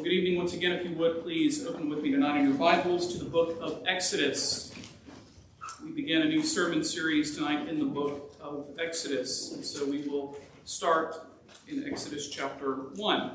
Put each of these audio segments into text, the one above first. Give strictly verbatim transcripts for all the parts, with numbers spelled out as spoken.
Well, good evening once again. If you would, please open with me tonight in your Bibles to the book of Exodus. We begin a new sermon series tonight in the book of Exodus. And so we will start in Exodus chapter one.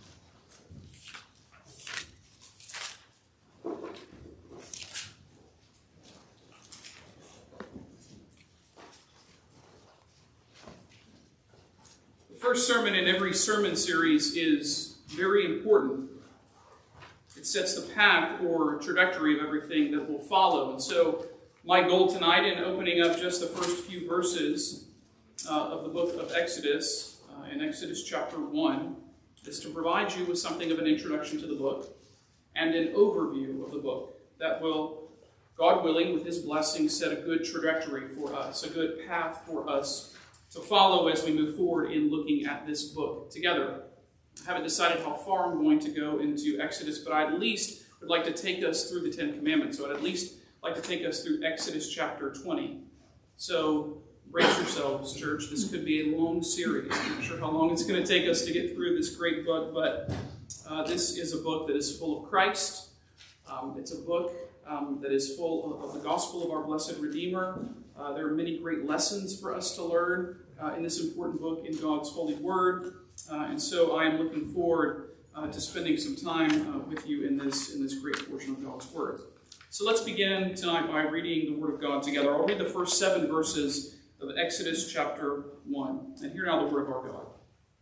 The first sermon in every sermon series is very important. It sets the path or trajectory of everything that will follow. And so my goal tonight in opening up just the first few verses uh, of the book of Exodus, uh, in Exodus chapter one, is to provide you with something of an introduction to the book and an overview of the book that will, God willing, with his blessing, set a good trajectory for us, a good path for us to follow as we move forward in looking at this book together. I haven't decided how far I'm going to go into Exodus, but I at least would like to take us through the Ten Commandments. So I'd at least like to take us through Exodus chapter twenty. So brace yourselves, church. This could be a long series. I'm not sure how long it's going to take us to get through this great book, but uh, this is a book that is full of Christ. Um, it's a book um, that is full of, of the gospel of our blessed Redeemer. Uh, there are many great lessons for us to learn uh, in this important book in God's holy word. Uh, and so I am looking forward uh, to spending some time uh, with you in this, in this great portion of God's word. So let's begin tonight by reading the word of God together. I'll read the first seven verses of Exodus chapter one. And hear now the word of our God.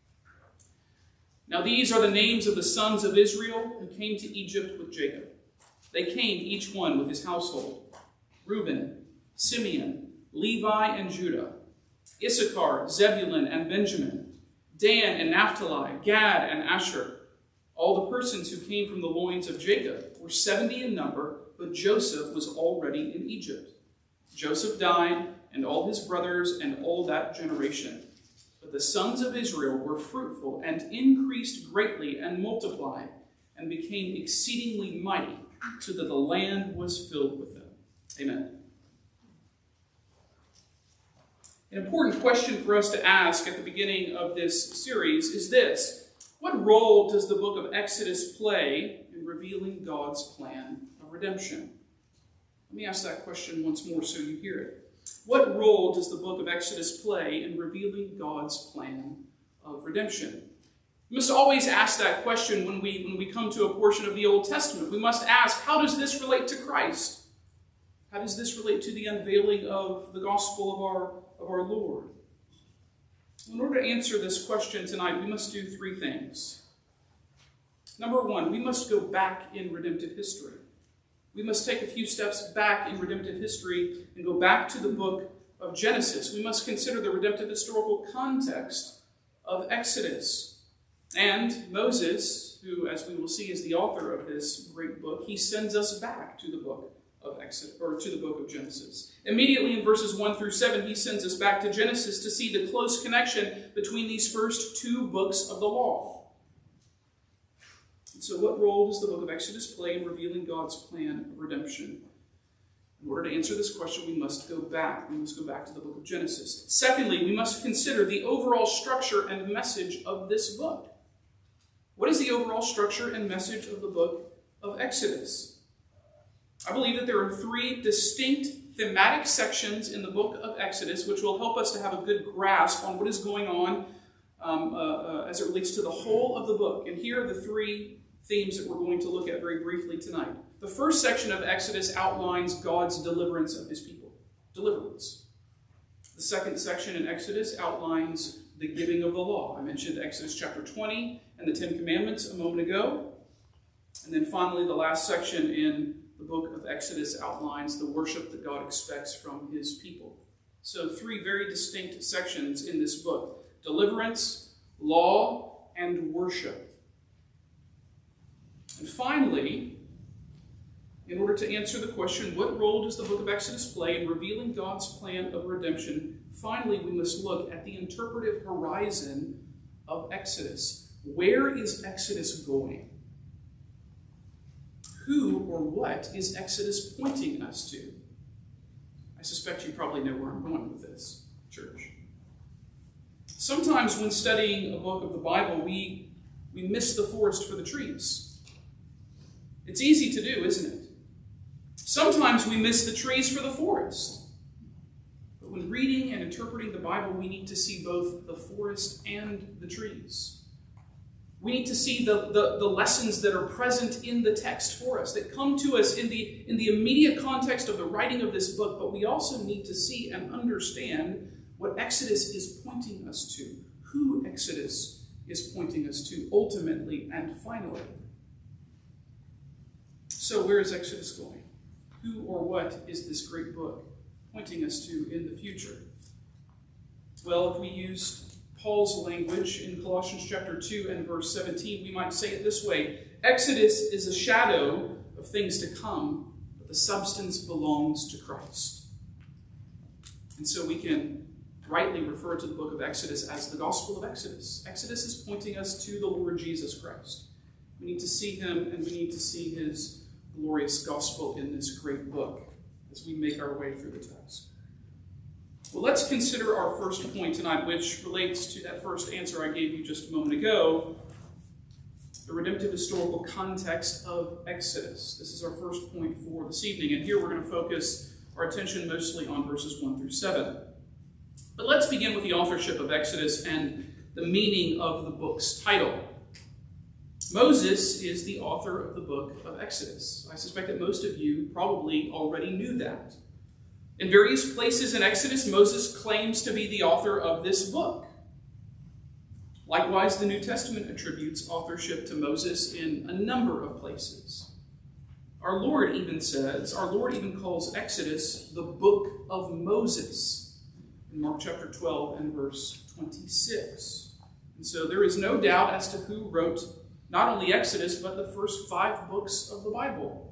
Now these are the names of the sons of Israel who came to Egypt with Jacob. They came, each one with his household: Reuben, Simeon, Levi, and Judah; Issachar, Zebulun, and Benjamin; Dan and Naphtali, Gad and Asher. All the persons who came from the loins of Jacob were seventy in number, but Joseph was already in Egypt. Joseph died, and all his brothers, and all that generation. But the sons of Israel were fruitful, and increased greatly, and multiplied, and became exceedingly mighty, so that the land was filled with them. Amen. An important question for us to ask at the beginning of this series is this: what role does the book of Exodus play in revealing God's plan of redemption? Let me ask that question once more so you hear it. What role does the book of Exodus play in revealing God's plan of redemption? We must always ask that question when we, when we come to a portion of the Old Testament. We must ask, how does this relate to Christ? How does this relate to the unveiling of the gospel of our of our Lord? In order to answer this question tonight, we must do three things. Number one, we must go back in redemptive history. We must take a few steps back in redemptive history and go back to the book of Genesis. We must consider the redemptive historical context of Exodus. And Moses, who, as we will see, is the author of this great book, he sends us back to the book of Exodus, or to the book of Genesis. Immediately in verses one through seven, he sends us back to Genesis to see the close connection between these first two books of the law. And so what role does the book of Exodus play in revealing God's plan of redemption? In order to answer this question, we must go back. We must go back to the book of Genesis. Secondly, we must consider the overall structure and message of this book. What is the overall structure and message of the book of Exodus? I believe that there are three distinct thematic sections in the book of Exodus which will help us to have a good grasp on what is going on um, uh, uh, as it relates to the whole of the book. And here are the three themes that we're going to look at very briefly tonight. The first section of Exodus outlines God's deliverance of his people. Deliverance. The second section in Exodus outlines the giving of the law. I mentioned Exodus chapter twenty and the Ten Commandments a moment ago. And then finally, the last section in the book of Exodus outlines the worship that God expects from his people. So three very distinct sections in this book: deliverance, law, and worship. And finally, in order to answer the question, what role does the book of Exodus play in revealing God's plan of redemption? Finally, we must look at the interpretive horizon of Exodus. Where is Exodus going? Who or what is Exodus pointing us to? I suspect you probably know where I'm going with this, church. Sometimes when studying a book of the Bible, we, we miss the forest for the trees. It's easy to do, isn't it? Sometimes we miss the trees for the forest. But when reading and interpreting the Bible, we need to see both the forest and the trees. We need to see the, the, the lessons that are present in the text for us, that come to us in the, in the immediate context of the writing of this book, but we also need to see and understand what Exodus is pointing us to, who Exodus is pointing us to ultimately and finally. So where is Exodus going? Who or what is this great book pointing us to in the future? Well, if we used Paul's language in Colossians chapter two and verse seventeen, we might say it this way: Exodus is a shadow of things to come, but the substance belongs to Christ. And so we can rightly refer to the book of Exodus as the Gospel of Exodus. Exodus is pointing us to the Lord Jesus Christ. We need to see him, and we need to see his glorious gospel in this great book as we make our way through the text. Well, let's consider our first point tonight, which relates to that first answer I gave you just a moment ago, the redemptive historical context of Exodus. This is our first point for this evening, and here we're going to focus our attention mostly on verses one through seven. But let's begin with the authorship of Exodus and the meaning of the book's title. Moses is the author of the book of Exodus. I suspect that most of you probably already knew that. In various places in Exodus, Moses claims to be the author of this book. Likewise, the New Testament attributes authorship to Moses in a number of places. Our Lord even says, our Lord even calls Exodus the book of Moses in Mark chapter twelve and verse twenty-six. And so there is no doubt as to who wrote not only Exodus, but the first five books of the Bible.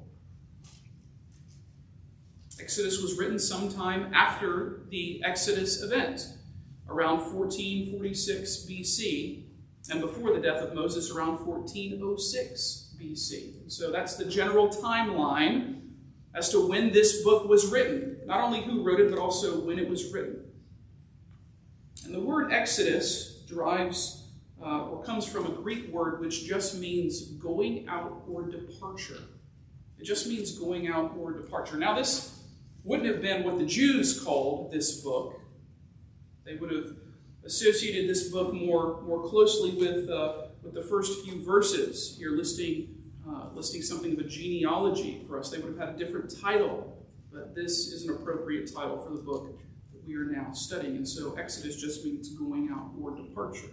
Exodus was written sometime after the Exodus event, around fourteen forty-six B C, and before the death of Moses, around fourteen oh six B C. So that's the general timeline as to when this book was written. Not only who wrote it, but also when it was written. And the word Exodus derives Uh, or comes from a Greek word which just means going out or departure. It just means going out or departure. Now, this wouldn't have been what the Jews called this book. They would have associated this book more, more closely with, uh, with the first few verses here, listing, uh, listing something of a genealogy for us. They would have had a different title, but this is an appropriate title for the book that we are now studying. And so Exodus just means going out or departure.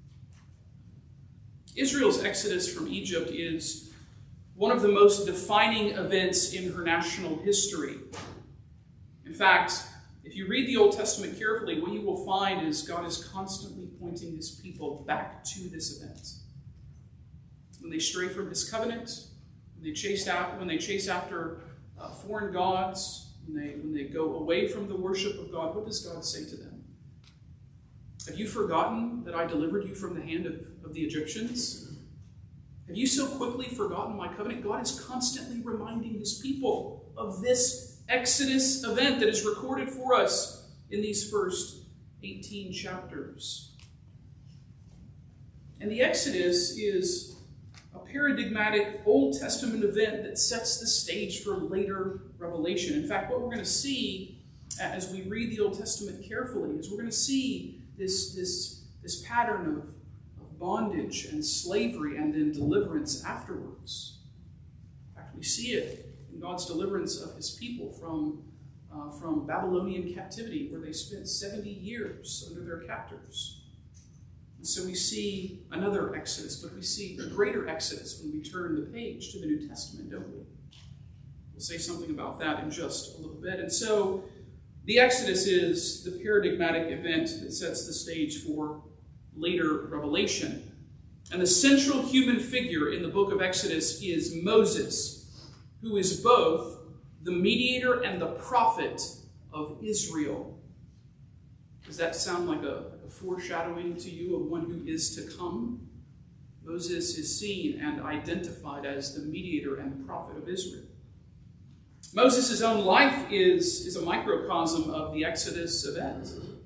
Israel's exodus from Egypt is one of the most defining events in her national history. In fact, if you read the Old Testament carefully, what you will find is God is constantly pointing his people back to this event. When they stray from his covenant, when they chase out, when they chase after uh, foreign gods, when they, when they go away from the worship of God, what does God say to them? Have you forgotten that I delivered you from the hand of, of the Egyptians? Have you so quickly forgotten my covenant? God is constantly reminding his people of this Exodus event that is recorded for us in these first eighteen chapters. And the Exodus is a paradigmatic Old Testament event that sets the stage for later revelation. In fact, what we're going to see as we read the Old Testament carefully is we're going to see This, this, this pattern of, of bondage and slavery and then deliverance afterwards. In fact, we see it in God's deliverance of his people from, uh, from Babylonian captivity, where they spent seventy years under their captors. And so we see another Exodus, but we see a greater Exodus when we turn the page to the New Testament, don't we? We'll say something about that in just a little bit. And so the Exodus is the paradigmatic event that sets the stage for later revelation. And the central human figure in the book of Exodus is Moses, who is both the mediator and the prophet of Israel. Does that sound like a, a foreshadowing to you of one who is to come? Moses is seen and identified as the mediator and prophet of Israel. Moses' own life is, is a microcosm of the Exodus event.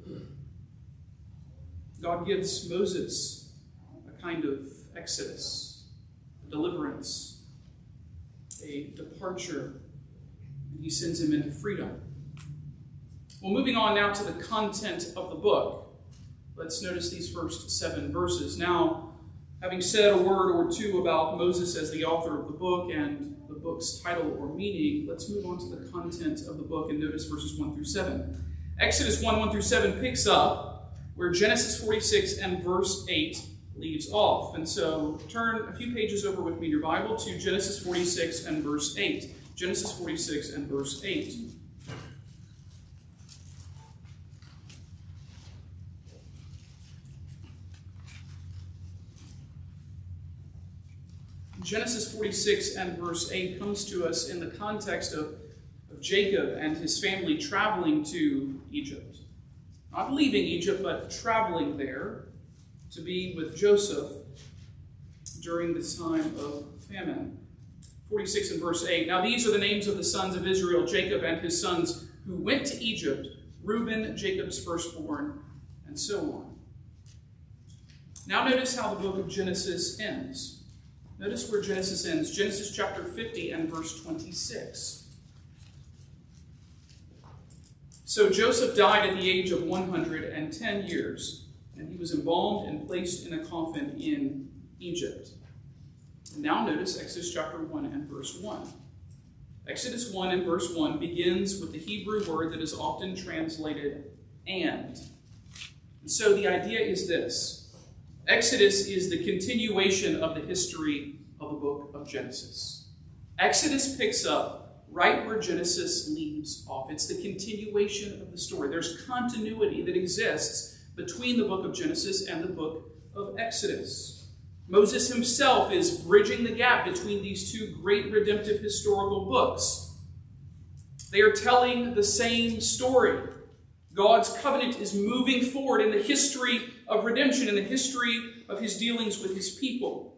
God gives Moses a kind of exodus, deliverance. a departure, and he sends him into freedom. Well, moving on now to the content of the book. Let's notice these first seven verses. Now, having said a word or two about Moses as the author of the book and the book's title or meaning, let's move on to the content of the book and notice verses one through seven. Exodus one, one through seven picks up where Genesis forty-six and verse eight leaves off. And so turn a few pages over with me in your Bible to Genesis forty-six and verse eight. Genesis forty-six and verse eight. Genesis forty-six and verse eight comes to us in the context of, of Jacob and his family traveling to Egypt. Not leaving Egypt, but traveling there to be with Joseph during this time of famine. forty-six and verse eight. Now these are the names of the sons of Israel, Jacob and his sons who went to Egypt, Reuben, Jacob's firstborn, and so on. Now notice how the book of Genesis ends. Notice where Genesis ends. Genesis chapter fifty and verse twenty-six. So Joseph died at the age of one hundred ten years, and he was embalmed and placed in a coffin in Egypt. And now notice Exodus chapter one and verse one. Exodus one and verse one begins with the Hebrew word that is often translated and. And so the idea is this. Exodus is the continuation of the history of the book of Genesis. Exodus picks up right where Genesis leaves off. It's the continuation of the story. There's continuity that exists between the book of Genesis and the book of Exodus. Moses himself is bridging the gap between these two great redemptive historical books. They are telling the same story. God's covenant is moving forward in the history of redemption, in the history of his dealings with his people.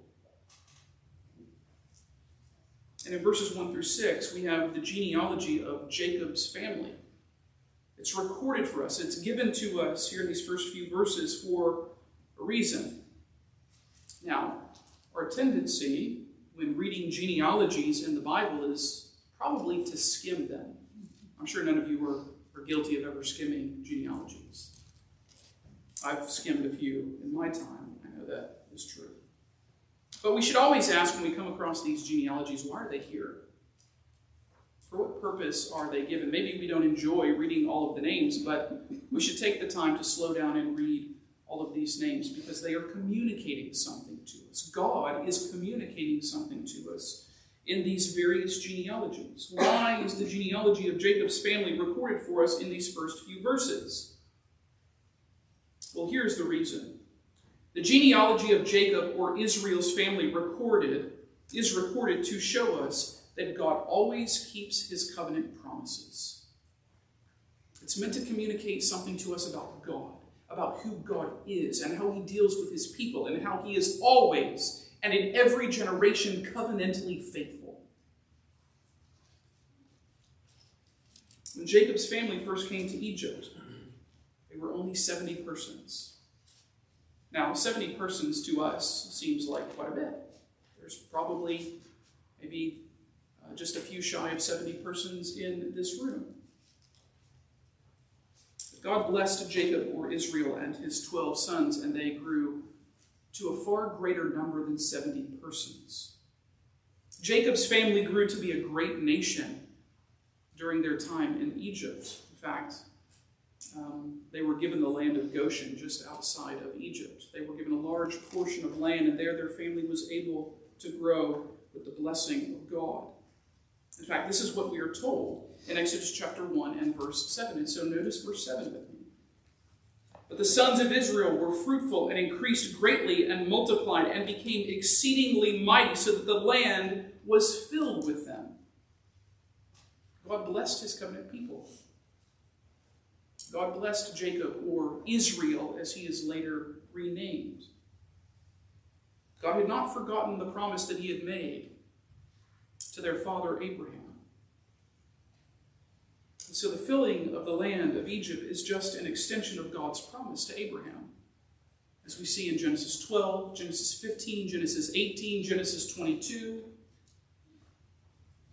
And in verses one through six, we have the genealogy of Jacob's family. It's recorded for us. It's given to us here in these first few verses for a reason. Now, our tendency when reading genealogies in the Bible is probably to skim them. I'm sure none of you are are guilty of ever skimming genealogies. I've skimmed a few in my time. I know that is true. But we should always ask when we come across these genealogies, why are they here? For what purpose are they given? Maybe we don't enjoy reading all of the names, but we should take the time to slow down and read all of these names because they are communicating something to us. God is communicating something to us in these various genealogies. Why is the genealogy of Jacob's family recorded for us in these first few verses? Well, here's the reason. The genealogy of Jacob, or Israel's family, recorded is recorded to show us that God always keeps his covenant promises. It's meant to communicate something to us about God, about who God is, and how he deals with his people, and how he is always and in every generation covenantally faithful. When Jacob's family first came to Egypt, they were only seventy persons. Now, seventy persons to us seems like quite a bit. There's probably maybe uh, just a few shy of seventy persons in this room. But God blessed Jacob, or Israel, and his twelve sons, and they grew to a far greater number than seventy persons. Jacob's family grew to be a great nation during their time in Egypt. In fact, um, they were given the land of Goshen just outside of Egypt. They were given a large portion of land, and there their family was able to grow with the blessing of God. In fact, this is what we are told in Exodus chapter one and verse seven. And so notice verse seven with me. But the sons of Israel were fruitful and increased greatly and multiplied and became exceedingly mighty, so that the land was filled with them. God blessed his covenant people. God blessed Jacob, or Israel, as he is later renamed. God had not forgotten the promise that he had made to their father Abraham. And so the filling of the land of Egypt is just an extension of God's promise to Abraham. As we see in Genesis twelve, Genesis fifteen, Genesis eighteen, Genesis twenty-two.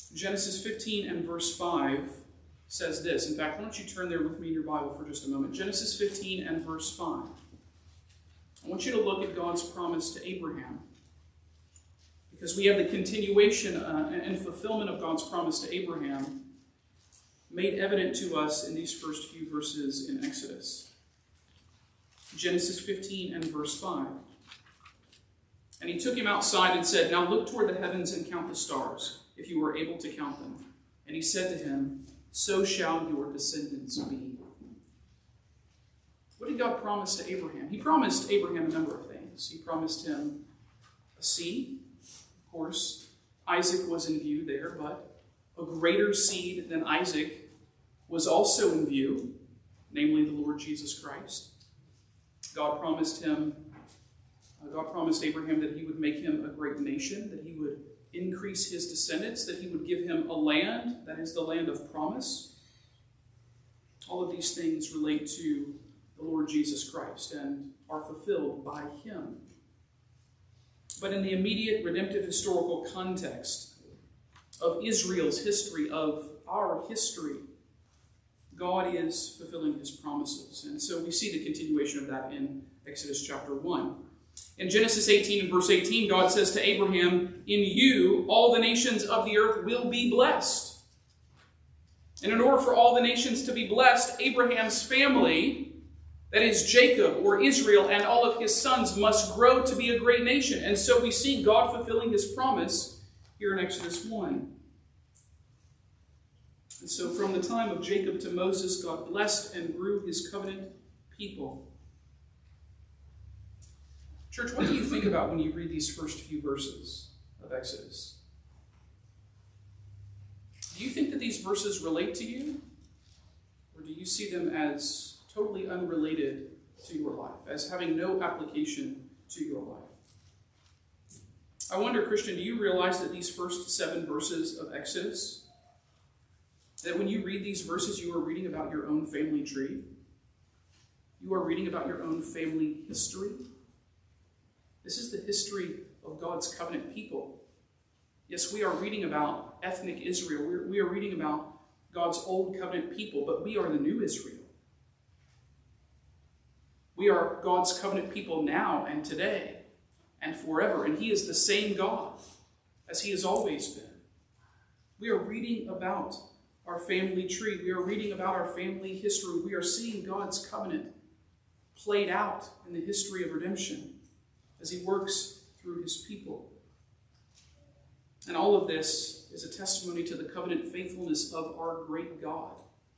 Genesis fifteen and verse five says this. In fact, why don't you turn there with me in your Bible for just a moment. Genesis fifteen and verse five. I want you to look at God's promise to Abraham, because we have the continuation uh, and fulfillment of God's promise to Abraham made evident to us in these first few verses in Exodus. Genesis fifteen and verse five. And he took him outside and said, "Now look toward the heavens and count the stars, if you are able to count them." And he said to him, "So shall your descendants be." What did God promise to Abraham? He promised Abraham a number of things. He promised him a seed. Of course, Isaac was in view there, but a greater seed than Isaac was also in view, namely the Lord Jesus Christ. God promised him, uh, God promised Abraham that he would make him a great nation, that he would increase his descendants, that he would give him a land, that is the land of promise. All of these things relate to the Lord Jesus Christ and are fulfilled by him. But in the immediate redemptive historical context of Israel's history, of our history, God is fulfilling his promises. And so we see the continuation of that in Exodus chapter one. In Genesis eighteen and verse eighteen, God says to Abraham, "In you all the nations of the earth will be blessed." And in order for all the nations to be blessed, Abraham's family, that is Jacob or Israel, and all of his sons must grow to be a great nation. And so we see God fulfilling his promise here in Exodus one. And so from the time of Jacob to Moses, God blessed and grew his covenant people. Church, what do you think about when you read these first few verses of Exodus? Do you think that these verses relate to you? Or do you see them as totally unrelated to your life, as having no application to your life? I wonder, Christian, do you realize that these first seven verses of Exodus, that when you read these verses, you are reading about your own family tree? You are reading about your own family history? This is the history of God's covenant people. Yes, we are reading about ethnic Israel. We're, we are reading about God's old covenant people, but we are the new Israel. We are God's covenant people now and today and forever, and he is the same God as he has always been. We are reading about our family tree. We are reading about our family history. We are seeing God's covenant played out in the history of redemption as he works through his people. And all of this is a testimony to the covenant faithfulness of our great God.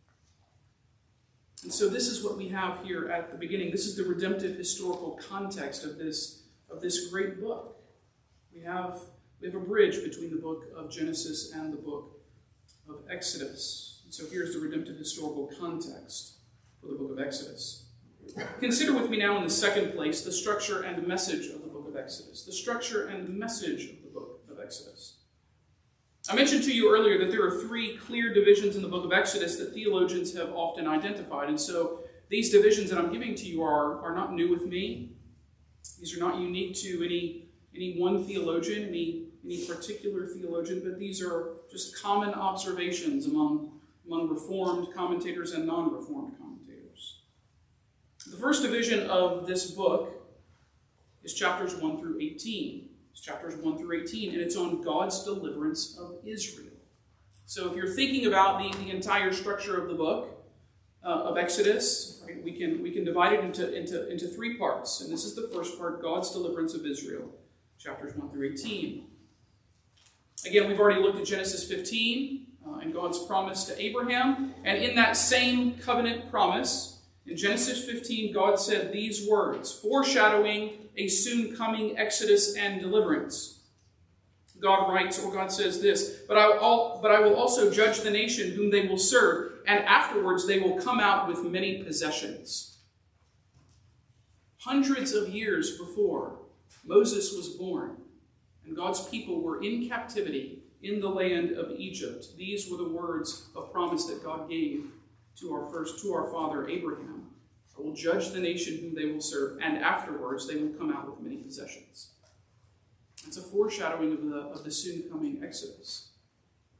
And so this is what we have here at the beginning. This is the redemptive historical context of this, of this great book. We have, we have a bridge between the book of Genesis and the book of Exodus. And so here's the redemptive historical context for the book of Exodus. Consider with me now in the second place the structure and message of the book of Exodus. The structure and message of the book of Exodus. I mentioned to you earlier that there are three clear divisions in the book of Exodus that theologians have often identified. And so these divisions that I'm giving to you are, are not new with me. These are not unique to any, any one theologian, any, any particular theologian, but these are just common observations among, among Reformed commentators and non-Reformed commentators. The first division of this book is chapters one through eighteen. It's chapters one through eighteen, and it's on God's deliverance of Israel. So if you're thinking about the, the entire structure of the book uh, of Exodus, right, we can we can divide it into, into, into three parts. And this is the first part, God's deliverance of Israel, chapters one through eighteen. Again, we've already looked at Genesis fifteen uh, and God's promise to Abraham. And in that same covenant promise, in Genesis fifteen, God said these words, foreshadowing a soon coming exodus and deliverance. God writes, or God says this, but I, will, but I will also judge the nation whom they will serve, and afterwards they will come out with many possessions. Hundreds of years before Moses was born, and God's people were in captivity in the land of Egypt, these were the words of promise that God gave to our first, to our father Abraham. I will judge the nation whom they will serve, and afterwards they will come out with many possessions. It's a foreshadowing of the, of the soon coming Exodus.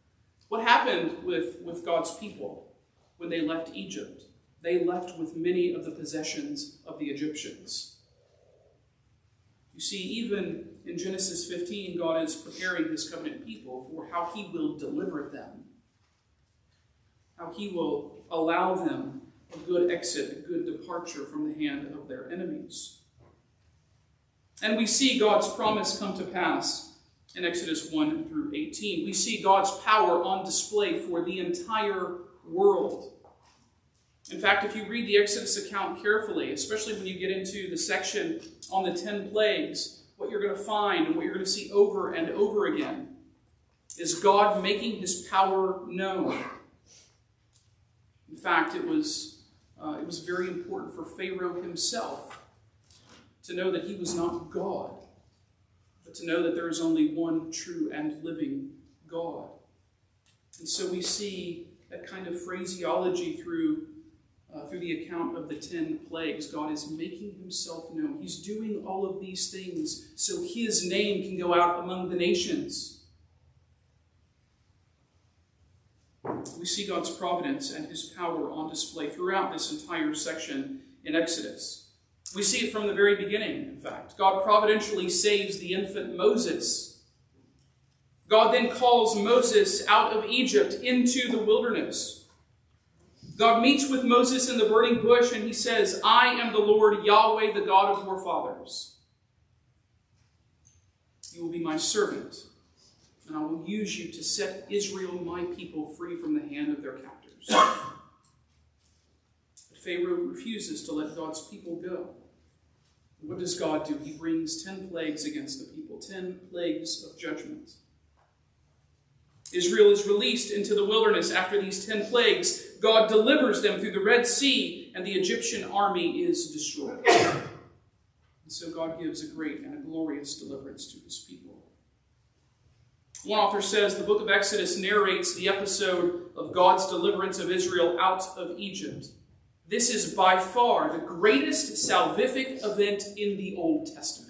What happened with, with God's people when they left Egypt? They left with many of the possessions of the Egyptians. You see, even in Genesis fifteen, God is preparing his covenant people for how he will deliver them, how he will allow them a good exit, a good departure from the hand of their enemies. And we see God's promise come to pass in Exodus one through eighteen. We see God's power on display for the entire world. In fact, if you read the Exodus account carefully, especially when you get into the section on the ten plagues, what you're going to find and what you're going to see over and over again is God making his power known. In fact, it was, uh, it was very important for Pharaoh himself to know that he was not God, but to know that there is only one true and living God. And so we see that kind of phraseology through Uh, through the account of the ten plagues. God is making himself known. He's doing all of these things so his name can go out among the nations. We see God's providence and his power on display throughout this entire section in Exodus. We see it from the very beginning, in fact. God providentially saves the infant Moses. God then calls Moses out of Egypt into the wilderness. God meets with Moses in the burning bush and he says, I am the Lord Yahweh, the God of your fathers. You will be my servant, and I will use you to set Israel, my people, free from the hand of their captors. But Pharaoh refuses to let God's people go. What does God do? He brings ten plagues against the people, ten plagues of judgment. Israel is released into the wilderness after these ten plagues. God delivers them through the Red Sea, and the Egyptian army is destroyed. And so God gives a great and a glorious deliverance to his people. One author says the book of Exodus narrates the episode of God's deliverance of Israel out of Egypt. This is by far the greatest salvific event in the Old Testament.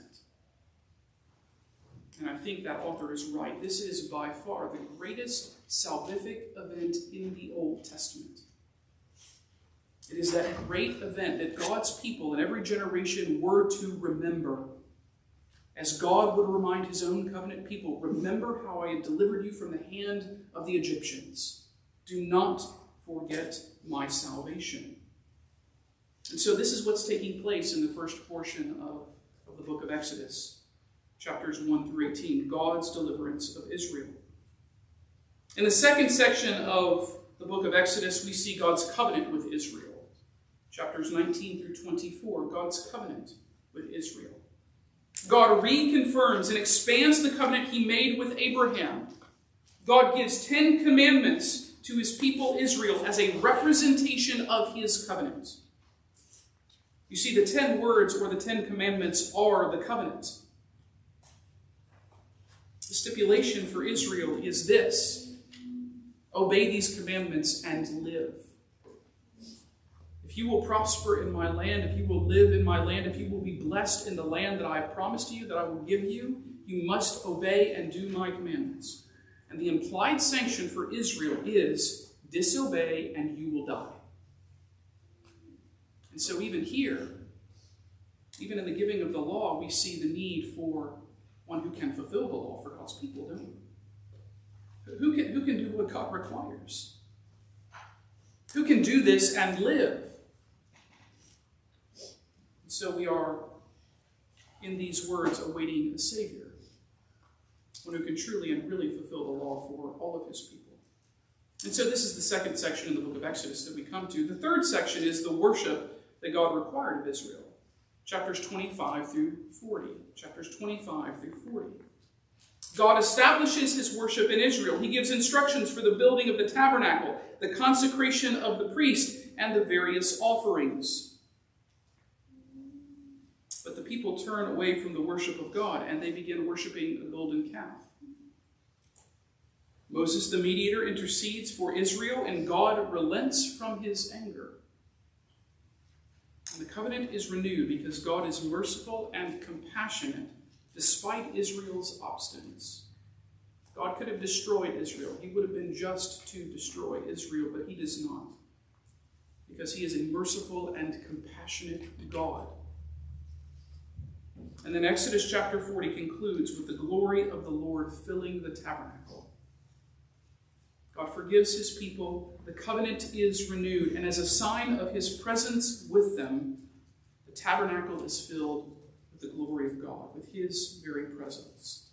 And I think that author is right. This is by far the greatest salvific event in the Old Testament. It is that great event that God's people in every generation were to remember. As God would remind his own covenant people, remember how I had delivered you from the hand of the Egyptians. Do not forget my salvation. And so this is what's taking place in the first portion of, of the book of Exodus. Chapters one through eighteen, God's deliverance of Israel. In the second section of the book of Exodus, we see God's covenant with Israel. Chapters nineteen through twenty-four, God's covenant with Israel. God reconfirms and expands the covenant he made with Abraham. God gives ten commandments to his people Israel as a representation of his covenant. You see, the ten words or the ten commandments are the covenant. The stipulation for Israel is this: obey these commandments and live. If you will prosper in my land, if you will live in my land, if you will be blessed in the land that I have promised to you, that I will give you, you must obey and do my commandments. And the implied sanction for Israel is disobey and you will die. And so even here, even in the giving of the law, we see the need for one who can fulfill the law for God's people, don't we? Who can, who can do what God requires? Who can do this and live? And so we are, in these words, awaiting a Savior, one who can truly and really fulfill the law for all of his people. And so this is the second section in the book of Exodus that we come to. The third section is the worship that God required of Israel. Chapters twenty-five through forty. Chapters twenty-five through forty. God establishes his worship in Israel. He gives instructions for the building of the tabernacle, the consecration of the priest, and the various offerings. But the people turn away from the worship of God, and they begin worshiping a golden calf. Moses the mediator intercedes for Israel, and God relents from his anger. And the covenant is renewed because God is merciful and compassionate despite Israel's obstinance. God could have destroyed Israel. He would have been just to destroy Israel, but he does not. Because he is a merciful and compassionate God. And then Exodus chapter forty concludes with the glory of the Lord filling the tabernacle. God forgives his people, the covenant is renewed, and as a sign of his presence with them, the tabernacle is filled with the glory of God, with his very presence.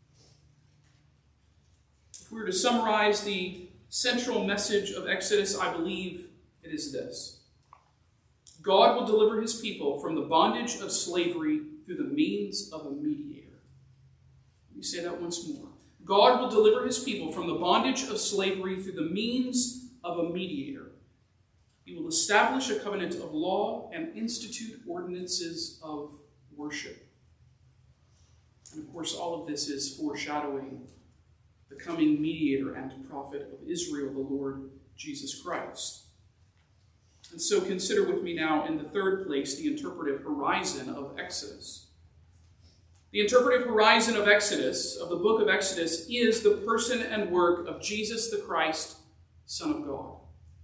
If we were to summarize the central message of Exodus, I believe it is this: God will deliver his people from the bondage of slavery through the means of a mediator. Let me say that once more. God will deliver his people from the bondage of slavery through the means of a mediator. He will establish a covenant of law and institute ordinances of worship. And of course, all of this is foreshadowing the coming mediator and prophet of Israel, the Lord Jesus Christ. And so consider with me now, in the third place, the interpretive horizon of Exodus. The interpretive horizon of Exodus, of the book of Exodus, is the person and work of Jesus the Christ, Son of God.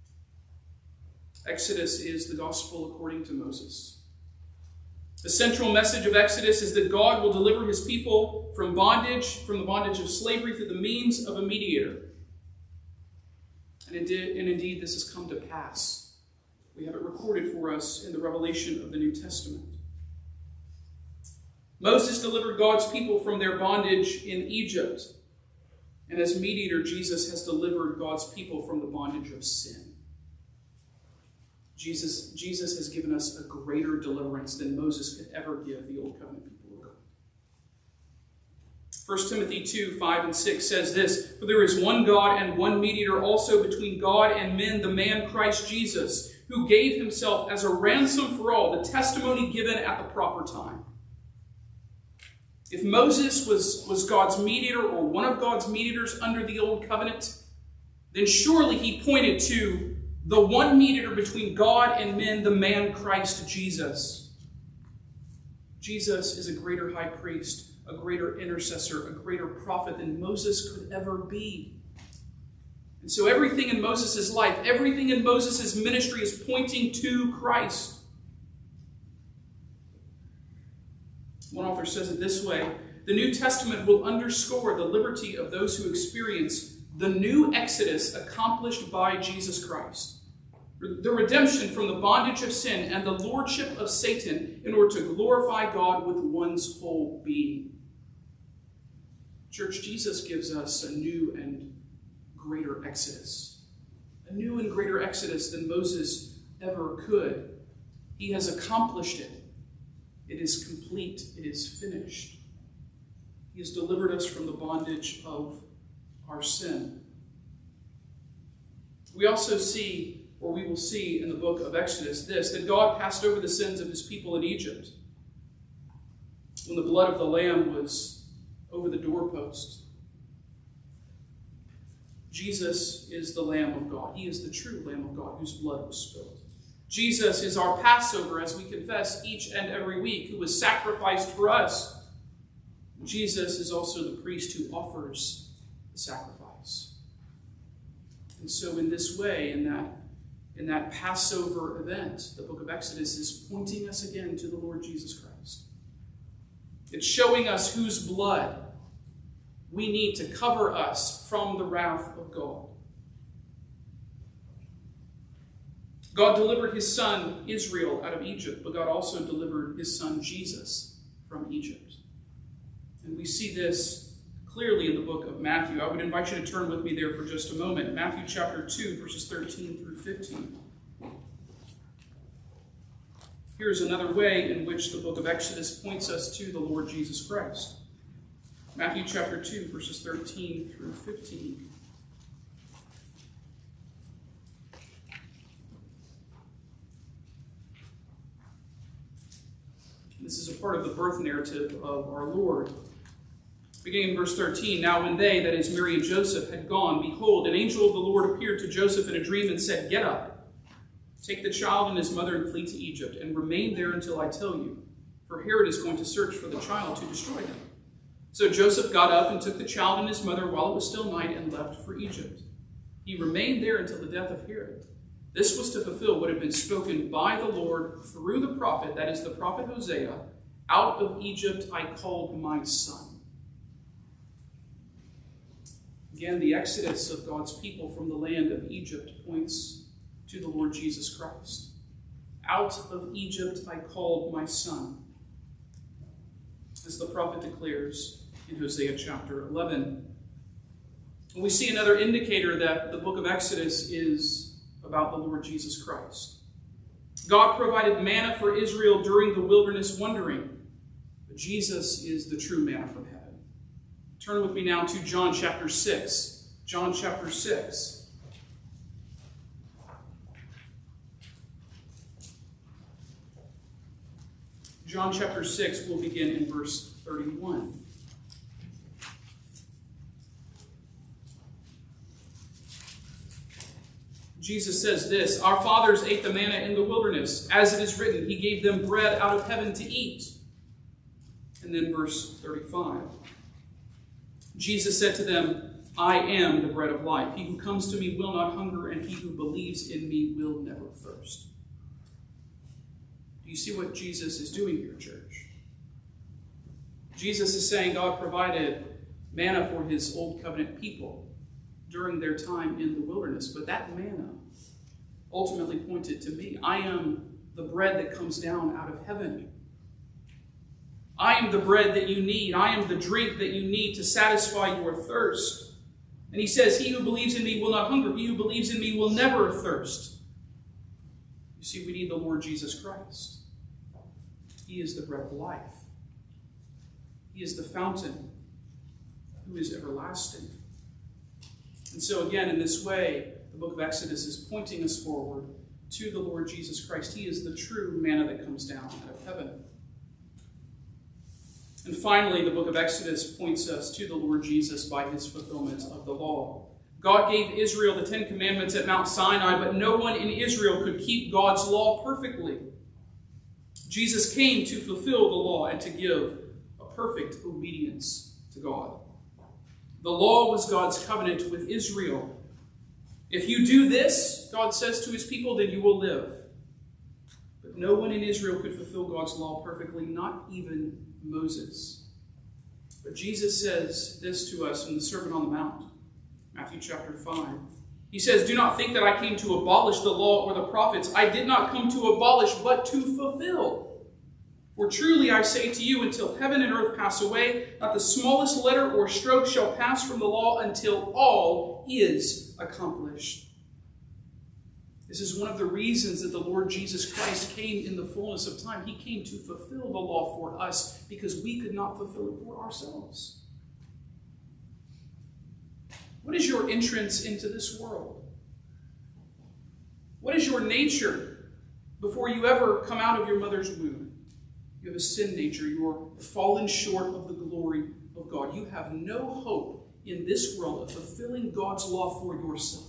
Exodus is the gospel according to Moses. The central message of Exodus is that God will deliver his people from bondage, from the bondage of slavery, through the means of a mediator. And indeed, and indeed this has come to pass. We have it recorded for us in the revelation of the New Testament. Moses delivered God's people from their bondage in Egypt. And as mediator, Jesus has delivered God's people from the bondage of sin. Jesus, Jesus has given us a greater deliverance than Moses could ever give the Old Covenant people of God. First Timothy two, five and six says this: For there is one God and one mediator also between God and men, the man Christ Jesus, who gave himself as a ransom for all, the testimony given at the proper time. If Moses was, was God's mediator, or one of God's mediators under the Old Covenant, then surely he pointed to the one mediator between God and men, the man Christ Jesus. Jesus is a greater high priest, a greater intercessor, a greater prophet than Moses could ever be. And so everything in Moses' life, everything in Moses' ministry is pointing to Christ. One author says it this way: the New Testament will underscore the liberty of those who experience the new Exodus accomplished by Jesus Christ. The redemption from the bondage of sin and the lordship of Satan in order to glorify God with one's whole being. Church, Jesus gives us a new and greater Exodus. A new and greater Exodus than Moses ever could. He has accomplished it. It is complete. It is finished. He has delivered us from the bondage of our sin. We also see, or we will see in the book of Exodus, this: that God passed over the sins of his people in Egypt. When the blood of the lamb was over the doorpost. Jesus is the Lamb of God. He is the true Lamb of God whose blood was spilled. Jesus is our Passover, as we confess each and every week, who was sacrificed for us. Jesus is also the priest who offers the sacrifice. And so in this way, in that, in that Passover event, the book of Exodus is pointing us again to the Lord Jesus Christ. It's showing us whose blood we need to cover us from the wrath of God. God delivered his son Israel out of Egypt, but God also delivered his son Jesus from Egypt. And we see this clearly in the book of Matthew. I would invite you to turn with me there for just a moment. Matthew chapter two, verses thirteen through fifteen. Here's another way in which the book of Exodus points us to the Lord Jesus Christ. Matthew chapter two, verses thirteen through fifteen. This is a part of the birth narrative of our Lord. Beginning in verse thirteen, Now when they, that is Mary and Joseph, had gone, behold, an angel of the Lord appeared to Joseph in a dream and said, Get up, take the child and his mother and flee to Egypt, and remain there until I tell you, for Herod is going to search for the child to destroy him. So Joseph got up and took the child and his mother while it was still night and left for Egypt. He remained there until the death of Herod. This was to fulfill what had been spoken by the Lord through the prophet, that is the prophet Hosea, "Out of Egypt I called my son." Again, the exodus of God's people from the land of Egypt points to the Lord Jesus Christ. "Out of Egypt I called my son," as the prophet declares in Hosea chapter eleven. And we see another indicator that the book of Exodus is about the Lord Jesus Christ. God provided manna for Israel during the wilderness wandering, but Jesus is the true manna from heaven. Turn with me now to John chapter six. John chapter six. John chapter six, we'll begin in verse thirty-one. Jesus says this, "Our fathers ate the manna in the wilderness. As it is written, he gave them bread out of heaven to eat." And then verse thirty-five. Jesus said to them, "I am the bread of life. He who comes to me will not hunger, and he who believes in me will never thirst." Do you see what Jesus is doing here, church? Jesus is saying God provided manna for his old covenant people during their time in the wilderness, but that manna ultimately pointed to me. I am the bread that comes down out of heaven. I am the bread that you need. I am the drink that you need to satisfy your thirst. And he says, "He who believes in me will not hunger. He who believes in me will never thirst." You see, we need the Lord Jesus Christ. He is the bread of life. He is the fountain who is everlasting. And so again, in this way, the book of Exodus is pointing us forward to the Lord Jesus Christ. He is the true manna that comes down out of heaven. And finally, the book of Exodus points us to the Lord Jesus by his fulfillment of the law. God gave Israel the Ten Commandments at Mount Sinai, but no one in Israel could keep God's law perfectly. Jesus came to fulfill the law and to give a perfect obedience to God. The law was God's covenant with Israel. If you do this, God says to his people, then you will live. But no one in Israel could fulfill God's law perfectly, not even Moses. But Jesus says this to us in the Sermon on the Mount, Matthew chapter five. He says, "Do not think that I came to abolish the law or the prophets. I did not come to abolish, but to fulfill. For truly I say to you, until heaven and earth pass away, not the smallest letter or stroke shall pass from the law until all is accomplished." This is one of the reasons that the Lord Jesus Christ came in the fullness of time. He came to fulfill the law for us because we could not fulfill it for ourselves. What is your entrance into this world? What is your nature before you ever come out of your mother's womb? You have a sin nature. You're fallen short of the glory of God. You have no hope in this world of fulfilling God's law for yourself.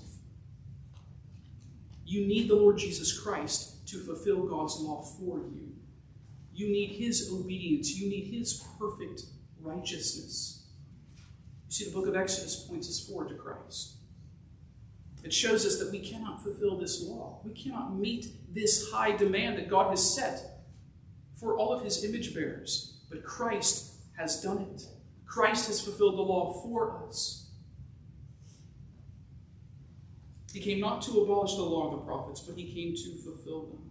You need the Lord Jesus Christ to fulfill God's law for you. You need his obedience. You need his perfect righteousness. You see, the book of Exodus points us forward to Christ. It shows us that we cannot fulfill this law. We cannot meet this high demand that God has set for all of his image bearers. But Christ has done it. Christ has fulfilled the law for us. He came not to abolish the law of the prophets, but he came to fulfill them.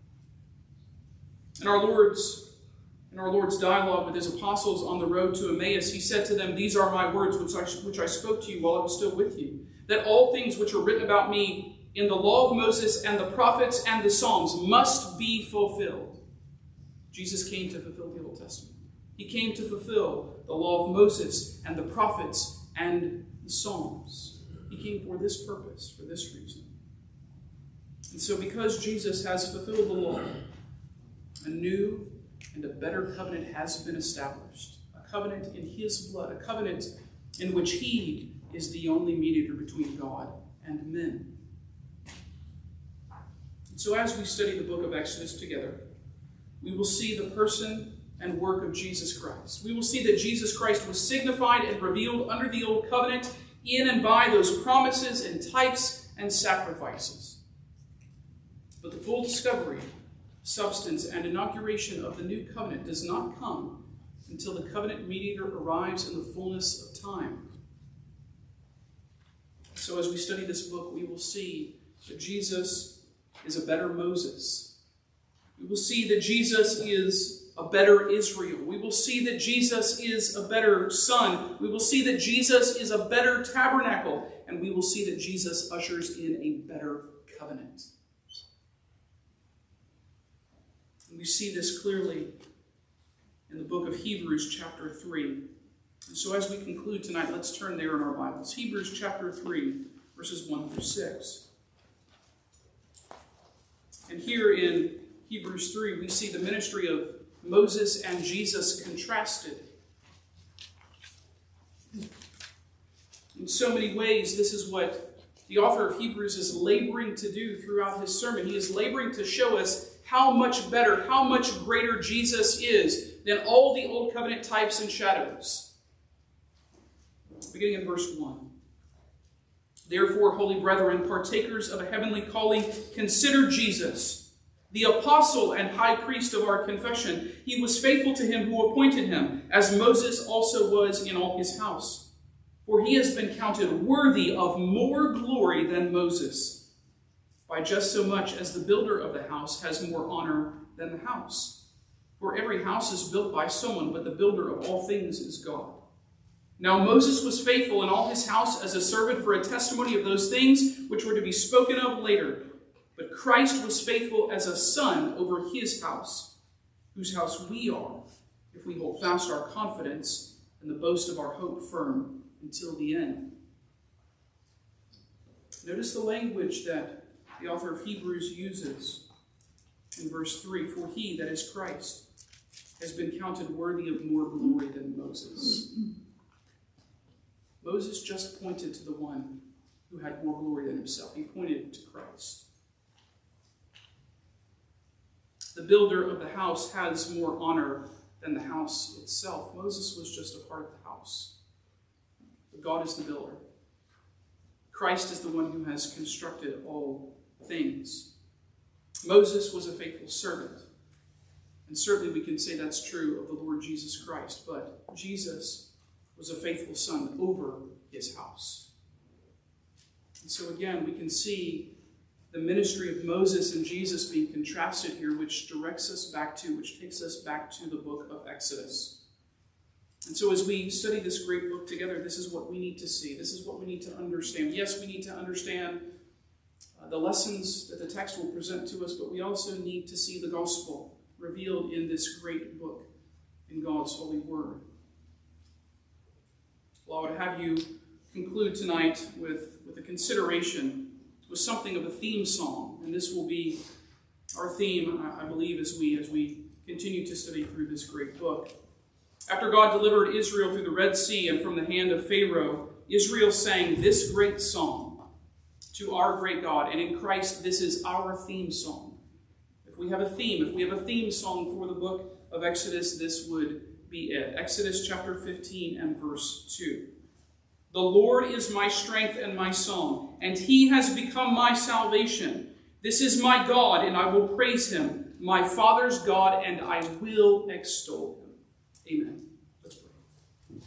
In our Lord's, in our Lord's dialogue with his apostles on the road to Emmaus, he said to them, "These are my words which I, which I spoke to you while I was still with you, that all things which are written about me in the law of Moses and the prophets and the Psalms must be fulfilled." Jesus came to fulfill the Old Testament. He came to fulfill the law of Moses and the prophets and the Psalms. He came for this purpose, for this reason. And so because Jesus has fulfilled the law, a new and a better covenant has been established. A covenant in his blood, a covenant in which he is the only mediator between God and men. And so as we study the book of Exodus together, we will see the person and work of Jesus Christ. We will see that Jesus Christ was signified and revealed under the Old Covenant in and by those promises and types and sacrifices. But the full discovery, substance, and inauguration of the New Covenant does not come until the covenant mediator arrives in the fullness of time. So as we study this book, we will see that Jesus is a better Moses. We will see that Jesus is a better Israel. We will see that Jesus is a better son. We will see that Jesus is a better tabernacle. And we will see that Jesus ushers in a better covenant. And we see this clearly in the book of Hebrews chapter three. And so as we conclude tonight, let's turn there in our Bibles. Hebrews chapter three, verses one through six. And here in Hebrews three, we see the ministry of Moses and Jesus contrasted. In so many ways, this is what the author of Hebrews is laboring to do throughout his sermon. He is laboring to show us how much better, how much greater Jesus is than all the Old Covenant types and shadows. Beginning in verse one. Therefore, holy brethren, partakers of a heavenly calling, consider Jesus, the apostle and high priest of our confession. He was faithful to him who appointed him, as Moses also was in all his house. For he has been counted worthy of more glory than Moses, by just so much as the builder of the house has more honor than the house. For every house is built by someone, but the builder of all things is God. Now Moses was faithful in all his house as a servant for a testimony of those things which were to be spoken of later. But Christ was faithful as a son over his house, whose house we are, if we hold fast our confidence and the boast of our hope firm until the end. Notice the language that the author of Hebrews uses in verse three. For he, that is Christ, has been counted worthy of more glory than Moses. Moses just pointed to the one who had more glory than himself. He pointed to Christ. The builder of the house has more honor than the house itself. Moses was just a part of the house. But God is the builder. Christ is the one who has constructed all things. Moses was a faithful servant. And certainly we can say that's true of the Lord Jesus Christ. But Jesus was a faithful son over his house. And so again, we can see the ministry of Moses and Jesus being contrasted here, which directs us back to, which takes us back to the book of Exodus. And so as we study this great book together, this is what we need to see. This is what we need to understand. Yes, we need to understand uh, the lessons that the text will present to us, but we also need to see the gospel revealed in this great book, in God's holy word. Well, I would have you conclude tonight with, with a consideration, with something of a theme song. And this will be our theme, I believe, as we, as we continue to study through this great book. After God delivered Israel through the Red Sea and from the hand of Pharaoh, Israel sang this great song to our great God. And in Christ, this is our theme song. If we have a theme, if we have a theme song for the book of Exodus, this would be it. Exodus chapter fifteen and verse two. The Lord is my strength and my song, and he has become my salvation. This is my God, and I will praise him, my Father's God, and I will extol him. Amen. Let's pray.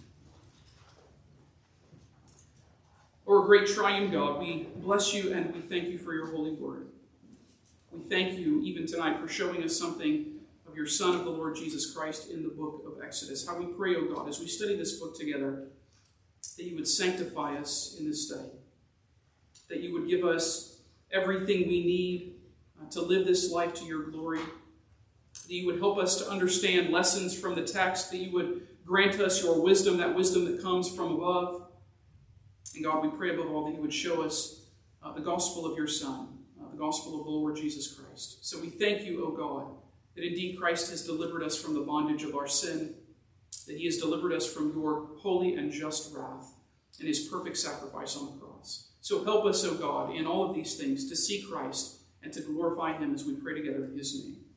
Our great triune God, we bless you and we thank you for your holy word. We thank you even tonight for showing us something of your Son, of the Lord Jesus Christ, in the book of Exodus. How we pray, O God, as we study this book together, that you would sanctify us in this study, that you would give us everything we need uh, to live this life to your glory, that you would help us to understand lessons from the text, that you would grant us your wisdom, that wisdom that comes from above. And God, we pray above all that you would show us uh, the gospel of your Son, uh, the gospel of the Lord Jesus Christ. So we thank you, O God, that indeed Christ has delivered us from the bondage of our sin, that he has delivered us from your holy and just wrath and his perfect sacrifice on the cross. So help us, O God, in all of these things to see Christ and to glorify him as we pray together in his name.